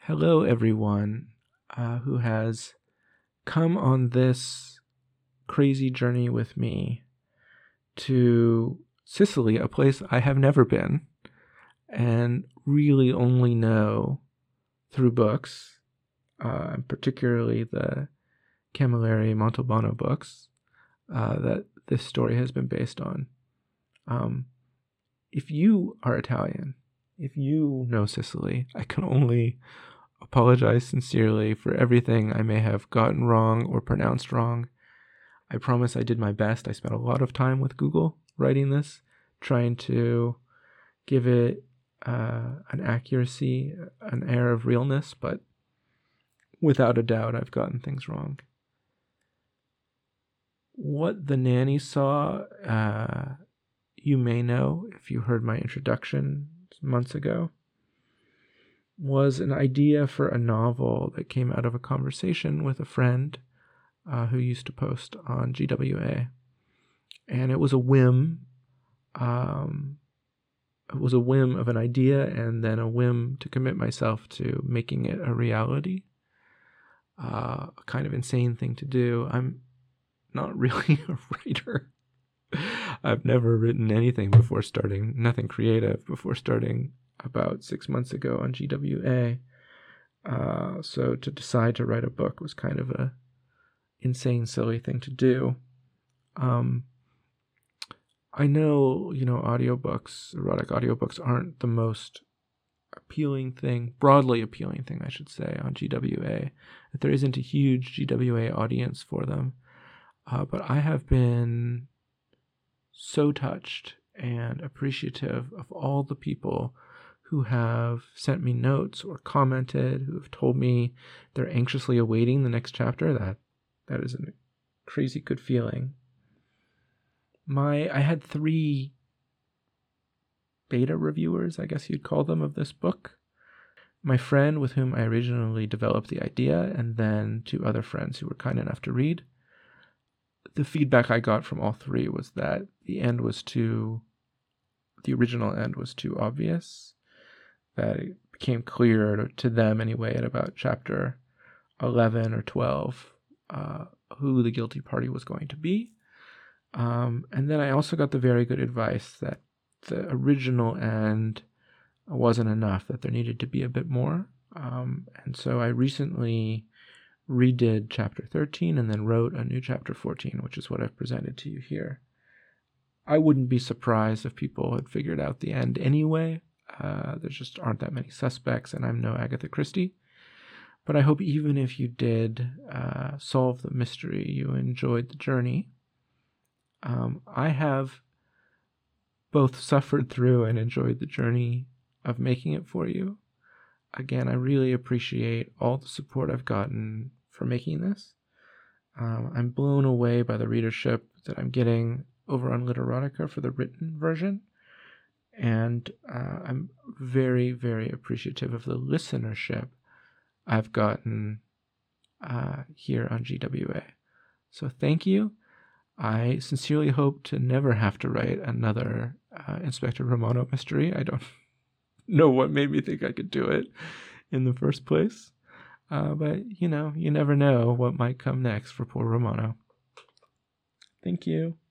Hello, everyone who has come on this crazy journey with me to Sicily, a place I have never been and really only know through books, particularly the Camilleri Montalbano books that this story has been based on. If you are Italian, if you know Sicily, I can only apologize sincerely for everything I may have gotten wrong or pronounced wrong. I promise I did my best. I spent a lot of time with Google writing this, trying to give it an accuracy, an air of realness, but without a doubt, I've gotten things wrong. What the nanny saw, you may know if you heard my introduction months ago, was an idea for a novel that came out of a conversation with a friend who used to post on GWA. And it was a whim. It was a whim of an idea and then a whim to commit myself to making it a reality. A kind of insane thing to do. I'm not really a writer. I've never written anything before starting, nothing creative before starting about 6 months ago on GWA. So to decide to write a book was kind of a insane, silly thing to do. I know, audiobooks, erotic audiobooks aren't the most appealing thing, broadly appealing thing, I should say, on GWA. That there isn't a huge GWA audience for them. But I have been so touched and appreciative of all the people who have sent me notes or commented, who have told me they're anxiously awaiting the next chapter. That is a crazy good feeling. I had 3 beta reviewers, I guess you'd call them, of this book. My friend with whom I originally developed the idea, and then 2 other friends who were kind enough to read. The feedback I got from all 3 was that the original end was too obvious, that it became clear to them anyway at about chapter 11 or 12 who the guilty party was going to be. And then I also got the very good advice that the original end wasn't enough, that there needed to be a bit more. And so I recently redid chapter 13 and then wrote a new chapter 14, which is what I've presented to you here. I wouldn't be surprised if people had figured out the end anyway. There just aren't that many suspects, and I'm no Agatha Christie. But I hope even if you did solve the mystery, you enjoyed the journey. I have both suffered through and enjoyed the journey of making it for you. Again, I really appreciate all the support I've gotten for making this. I'm blown away by the readership that I'm getting over on Literotica for the written version. And I'm very, very appreciative of the listenership I've gotten here on GWA. So thank you. I sincerely hope to never have to write another Inspector Romano mystery. I don't know what made me think I could do it in the first place. But, you never know what might come next for poor Romano. Thank you.